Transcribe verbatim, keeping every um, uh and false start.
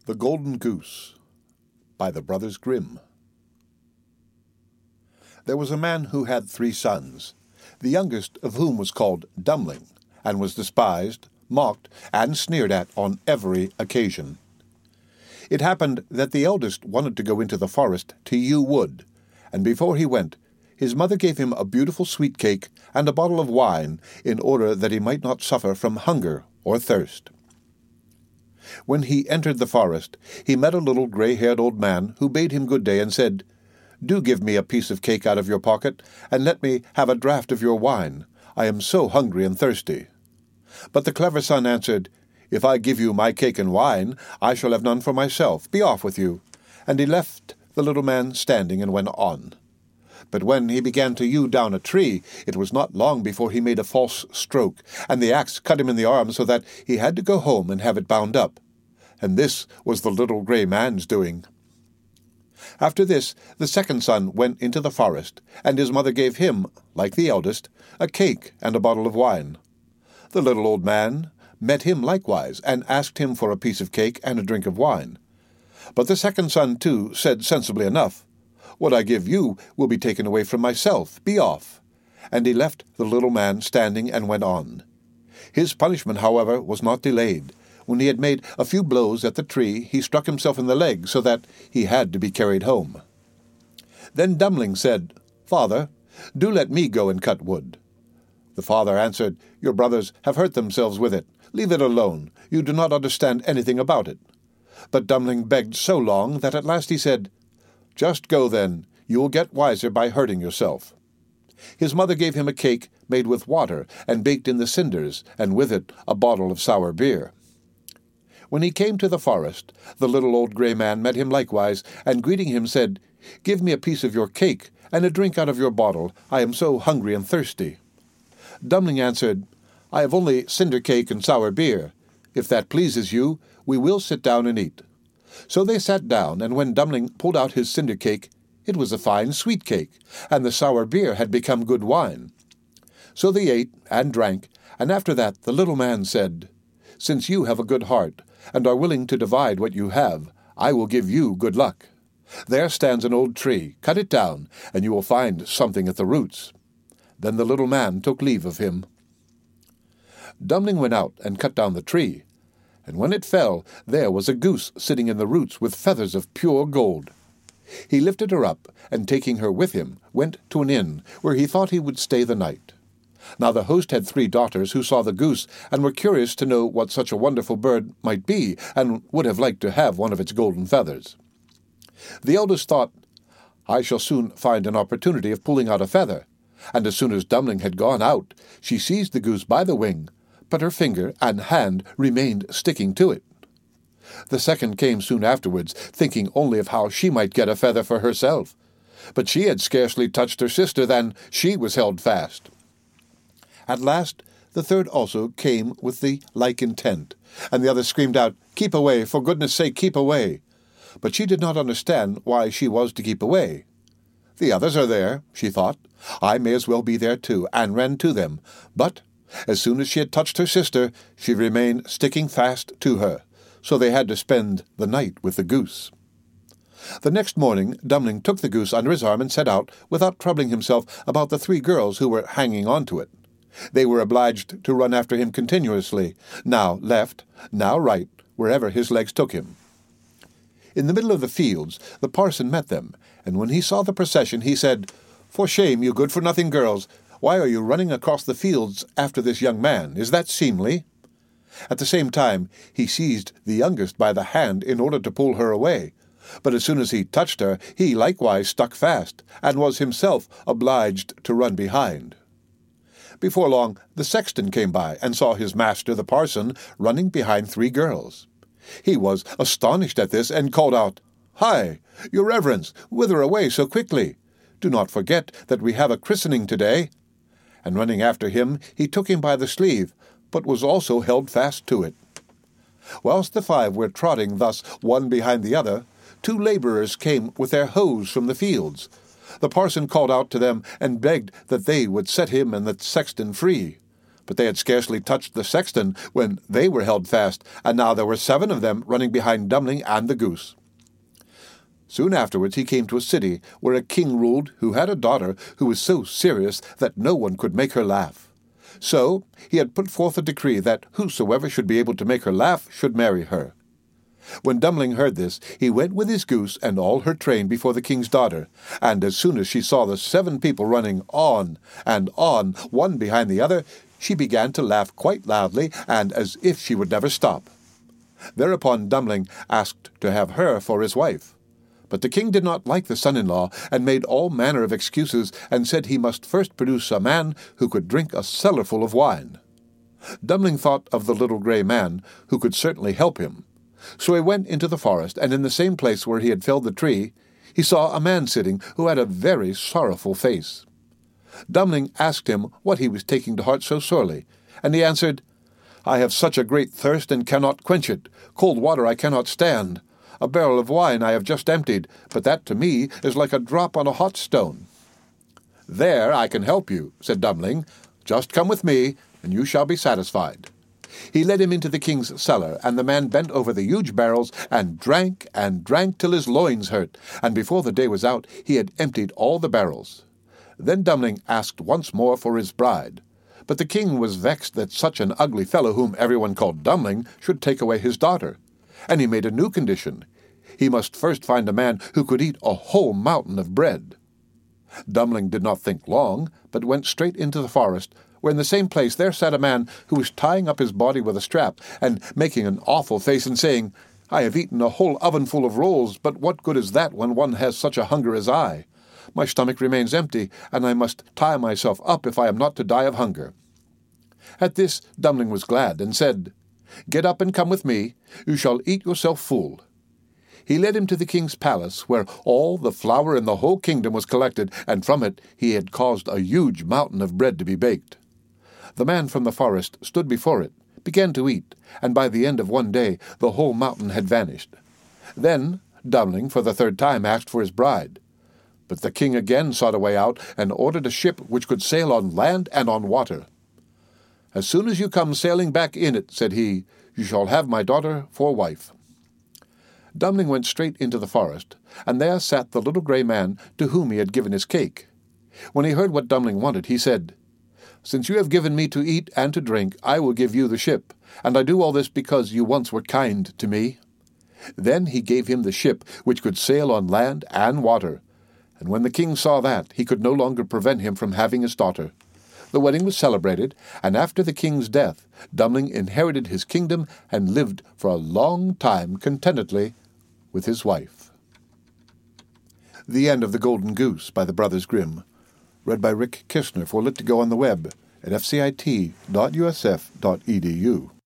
The Golden Goose by the Brothers Grimm. There was a man who had three sons, the youngest of whom was called Dummling, and was despised, mocked, and sneered at on every occasion. It happened that the eldest wanted to go into the forest to hew wood, and before he went, his mother gave him a beautiful sweet cake and a bottle of wine, in order that he might not suffer from hunger or thirst. When he entered the forest, he met a little grey-haired old man who bade him good day and said, "Do give me a piece of cake out of your pocket, and let me have a draught of your wine. I am so hungry and thirsty." But the clever son answered, "If I give you my cake and wine, I shall have none for myself. Be off with you." And he left the little man standing and went on. But when he began to hew down a tree, it was not long before he made a false stroke, and the axe cut him in the arm so that he had to go home and have it bound up. And this was the little grey man's doing. After this, the second son went into the forest, and his mother gave him, like the eldest, a cake and a bottle of wine. The little old man met him likewise, and asked him for a piece of cake and a drink of wine. But the second son, too, said sensibly enough, "What I give you will be taken away from myself. Be off." And he left the little man standing and went on. His punishment, however, was not delayed. When he had made a few blows at the tree, he struck himself in the leg, so that he had to be carried home. Then Dummling said, "Father, do let me go and cut wood." The father answered, "Your brothers have hurt themselves with it. Leave it alone. You do not understand anything about it." But Dummling begged so long that at last he said, "Just go, then. You will get wiser by hurting yourself." His mother gave him a cake made with water and baked in the cinders, and with it a bottle of sour beer. When he came to the forest, the little old grey man met him likewise, and greeting him said, "Give me a piece of your cake and a drink out of your bottle. I am so hungry and thirsty." Dummling answered, "I have only cinder cake and sour beer. If that pleases you, we will sit down and eat." So they sat down, and when Dummling pulled out his cinder cake, it was a fine sweet cake, and the sour beer had become good wine. So they ate and drank, and after that the little man said, "Since you have a good heart, and are willing to divide what you have, I will give you good luck. There stands an old tree. Cut it down, and you will find something at the roots." Then the little man took leave of him. Dummling went out and cut down the tree, and when it fell, there was a goose sitting in the roots with feathers of pure gold. He lifted her up, and taking her with him, went to an inn, where he thought he would stay the night. Now the host had three daughters who saw the goose, and were curious to know what such a wonderful bird might be, and would have liked to have one of its golden feathers. The eldest thought, "I shall soon find an opportunity of pulling out a feather," and as soon as Dummling had gone out, she seized the goose by the wing, but her finger and hand remained sticking to it. The second came soon afterwards, thinking only of how she might get a feather for herself. But she had scarcely touched her sister than she was held fast. At last the third also came with the like intent, and the other screamed out, "Keep away, for goodness' sake, keep away!" But she did not understand why she was to keep away. "The others are there," she thought. "I may as well be there too," and ran to them. But as soon as she had touched her sister, she remained sticking fast to her, so they had to spend the night with the goose. The next morning Dummling took the goose under his arm and set out, without troubling himself about the three girls who were hanging on to it. They were obliged to run after him continuously, now left, now right, wherever his legs took him. In the middle of the fields the parson met them, and when he saw the procession he said, "For shame, you good-for-nothing girls! Why are you running across the fields after this young man? Is that seemly?" At the same time he seized the youngest by the hand in order to pull her away, but as soon as he touched her he likewise stuck fast, and was himself obliged to run behind. Before long the sexton came by, and saw his master the parson running behind three girls. He was astonished at this, and called out, "Hi, your reverence, whither away so quickly? Do not forget that we have a christening today." And running after him, he took him by the sleeve, but was also held fast to it. Whilst the five were trotting thus one behind the other, two labourers came with their hoes from the fields. The parson called out to them, and begged that they would set him and the sexton free. But they had scarcely touched the sexton when they were held fast, and now there were seven of them running behind Dummling and the goose. Soon afterwards he came to a city where a king ruled who had a daughter who was so serious that no one could make her laugh. So he had put forth a decree that whosoever should be able to make her laugh should marry her. When Dummling heard this, he went with his goose and all her train before the king's daughter, and as soon as she saw the seven people running on and on, one behind the other, she began to laugh quite loudly and as if she would never stop. Thereupon Dummling asked to have her for his wife. But the king did not like the son-in-law, and made all manner of excuses, and said he must first produce a man who could drink a cellarful of wine. Dummling thought of the little grey man, who could certainly help him. So he went into the forest, and in the same place where he had felled the tree, he saw a man sitting who had a very sorrowful face. Dummling asked him what he was taking to heart so sorely, and he answered, "I have such a great thirst and cannot quench it. Cold water I cannot stand. A barrel of wine I have just emptied, but that to me is like a drop on a hot stone." "There I can help you," said Dummling. "Just come with me, and you shall be satisfied." He led him into the king's cellar, and the man bent over the huge barrels, and drank and drank till his loins hurt, and before the day was out he had emptied all the barrels. Then Dummling asked once more for his bride. But the king was vexed that such an ugly fellow, whom everyone called Dummling, should take away his daughter. And he made a new condition. He must first find a man who could eat a whole mountain of bread. Dummling did not think long, but went straight into the forest, where in the same place there sat a man who was tying up his body with a strap, and making an awful face, and saying, "I have eaten a whole ovenful of rolls, but what good is that when one has such a hunger as I? My stomach remains empty, and I must tie myself up if I am not to die of hunger." At this Dummling was glad, and said, "Get up and come with me. You shall eat yourself full." He led him to the king's palace, where all the flour in the whole kingdom was collected, and from it he had caused a huge mountain of bread to be baked. The man from the forest stood before it, began to eat, and by the end of one day the whole mountain had vanished. Then Dummling for the third time asked for his bride. But the king again sought a way out, and ordered a ship which could sail on land and on water. "As soon as you come sailing back in it," said he, "you shall have my daughter for wife." Dummling went straight into the forest, and there sat the little grey man to whom he had given his cake. When he heard what Dummling wanted, he said, "Since you have given me to eat and to drink, I will give you the ship, and I do all this because you once were kind to me." Then he gave him the ship, which could sail on land and water, and when the king saw that, he could no longer prevent him from having his daughter. The wedding was celebrated, and after the king's death, Dummling inherited his kingdom and lived for a long time contentedly with his wife. The End of The Golden Goose by the Brothers Grimm. Read by Rick Kishner for Lit to Go on the web at f c i t dot u s f dot e d u.